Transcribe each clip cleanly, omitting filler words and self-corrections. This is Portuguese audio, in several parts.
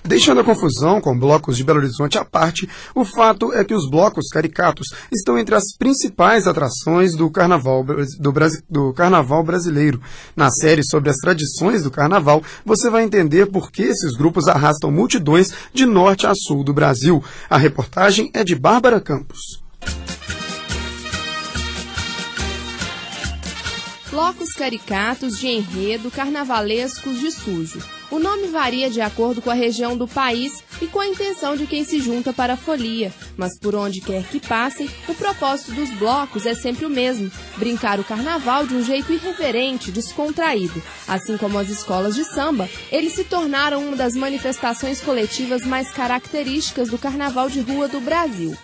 Deixando a confusão com blocos de Belo Horizonte à parte, o fato é que os blocos caricatos estão entre as principais atrações do carnaval brasileiro. Na série sobre as tradições do carnaval, você vai entender por que esses grupos arrastam multidões de norte a sul do Brasil. A reportagem é de Bárbara Campos. Blocos caricatos de enredo, carnavalescos de sujo. O nome varia de acordo com a região do país e com a intenção de quem se junta para a folia. Mas por onde quer que passem, o propósito dos blocos é sempre o mesmo: brincar o carnaval de um jeito irreverente, descontraído. Assim como as escolas de samba, eles se tornaram uma das manifestações coletivas mais características do carnaval de rua do Brasil.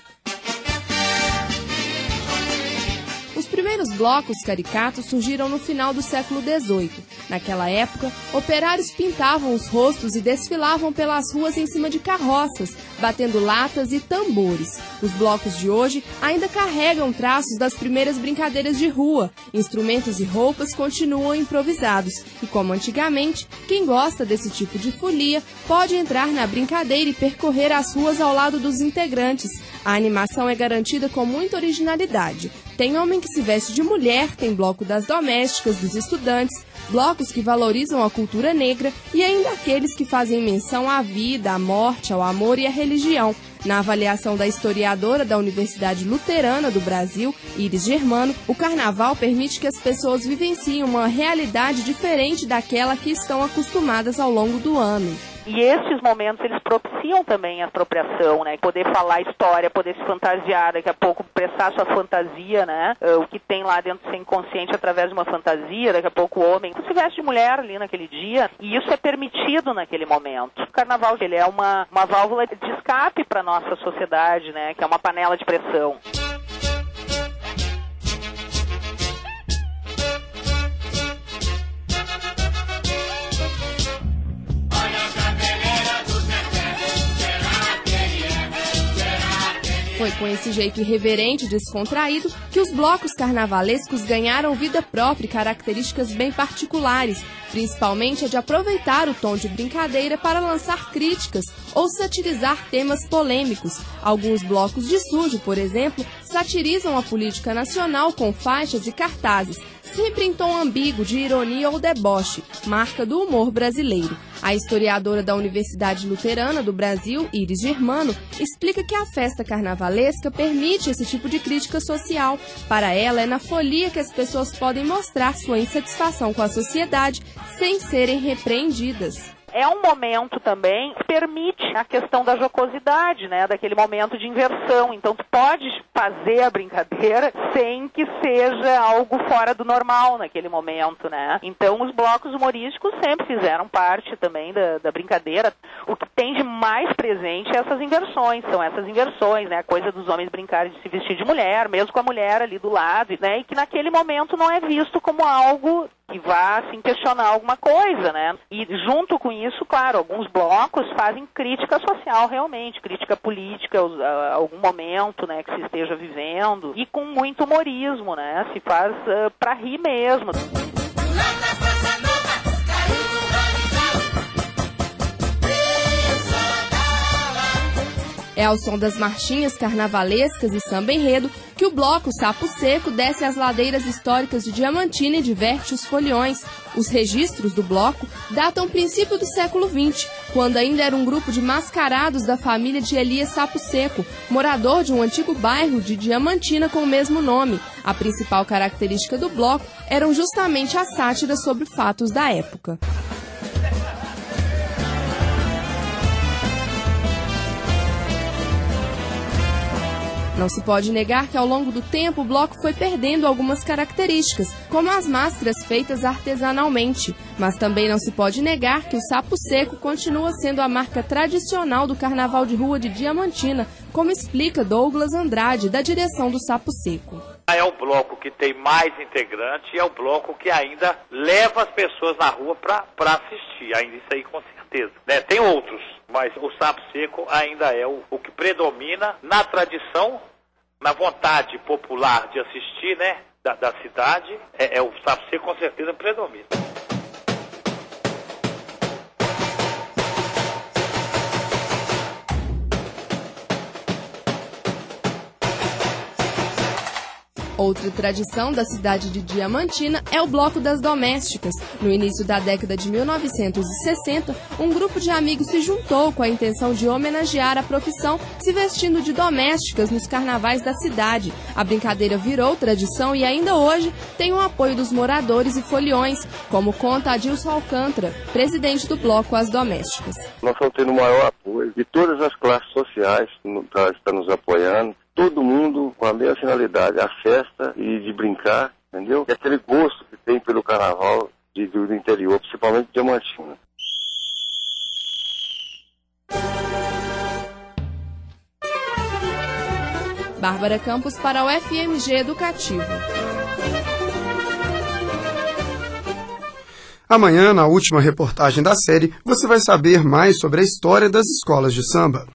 Os primeiros blocos caricatos surgiram no final do século XVIII. Naquela época, operários pintavam os rostos e desfilavam pelas ruas em cima de carroças, batendo latas e tambores. Os blocos de hoje ainda carregam traços das primeiras brincadeiras de rua. Instrumentos e roupas continuam improvisados. E como antigamente, quem gosta desse tipo de folia pode entrar na brincadeira e percorrer as ruas ao lado dos integrantes. A animação é garantida com muita originalidade. Tem homem que se veste de mulher, tem bloco das domésticas, dos estudantes, blocos que valorizam a cultura negra e ainda aqueles que fazem menção à vida, à morte, ao amor e à religião. Na avaliação da historiadora da Universidade Luterana do Brasil, Iris Germano, o carnaval permite que as pessoas vivenciem uma realidade diferente daquela que estão acostumadas ao longo do ano. E esses momentos, eles propiciam também a apropriação, né? Poder falar história, poder se fantasiar, daqui a pouco expressar sua fantasia, né? O que tem lá dentro do seu inconsciente através de uma fantasia, daqui a pouco o homem se veste de mulher ali naquele dia, e isso é permitido naquele momento. O carnaval, ele é uma válvula de escape para a nossa sociedade, né? Que é uma panela de pressão. Foi com esse jeito irreverente e descontraído que os blocos carnavalescos ganharam vida própria e características bem particulares, principalmente a de aproveitar o tom de brincadeira para lançar críticas ou satirizar temas polêmicos. Alguns blocos de sujo, por exemplo, satirizam a política nacional com faixas e cartazes, sempre em tom ambíguo de ironia ou deboche, marca do humor brasileiro. A historiadora da Universidade Luterana do Brasil, Iris Germano, explica que a festa carnavalesca permite esse tipo de crítica social. Para ela, é na folia que as pessoas podem mostrar sua insatisfação com a sociedade sem serem repreendidas. É um momento também que permite a questão da jocosidade, né? Daquele momento de inversão. Então, tu pode fazer a brincadeira sem que seja algo fora do normal naquele momento, né? Então, os blocos humorísticos sempre fizeram parte também da brincadeira. O que tem de mais presente é essas inversões. São essas inversões, né? A coisa dos homens brincarem de se vestir de mulher, mesmo com a mulher ali do lado, né? E que naquele momento não é visto como algo que vá, assim, questionar alguma coisa, né? E junto com isso, claro, alguns blocos fazem crítica social realmente, crítica política a algum momento, né, que se esteja vivendo, e com muito humorismo, né? Se faz pra rir mesmo. É ao som das marchinhas carnavalescas e samba enredo que o bloco Sapo Seco desce as ladeiras históricas de Diamantina e diverte os foliões. Os registros do bloco datam princípio do século XX, quando ainda era um grupo de mascarados da família de Elias Sapo Seco, morador de um antigo bairro de Diamantina com o mesmo nome. A principal característica do bloco eram justamente as sátiras sobre fatos da época. Não se pode negar que ao longo do tempo o bloco foi perdendo algumas características, como as máscaras feitas artesanalmente. Mas também não se pode negar que o Sapo Seco continua sendo a marca tradicional do Carnaval de Rua de Diamantina, como explica Douglas Andrade, da direção do Sapo Seco. É o bloco que tem mais integrantes e é o bloco que ainda leva as pessoas na rua para assistir, ainda isso aí com certeza. Né? Tem outros, mas o Sapo Seco ainda é o que predomina na tradição, na vontade popular de assistir, né, da cidade, o Sapo Seco com certeza predomina. Outra tradição da cidade de Diamantina é o Bloco das Domésticas. No início da década de 1960, um grupo de amigos se juntou com a intenção de homenagear a profissão se vestindo de domésticas nos carnavais da cidade. A brincadeira virou tradição e ainda hoje tem o apoio dos moradores e foliões, como conta Adilson Alcântara, presidente do Bloco As Domésticas. Nós estamos tendo o maior apoio de todas as classes sociais que estão nos apoiando. Todo mundo com a mesma finalidade, a festa e de brincar, entendeu? É aquele gosto que tem pelo carnaval do interior, principalmente de Diamantina. Bárbara Campos para o FMG Educativo. Amanhã, na última reportagem da série, você vai saber mais sobre a história das escolas de samba.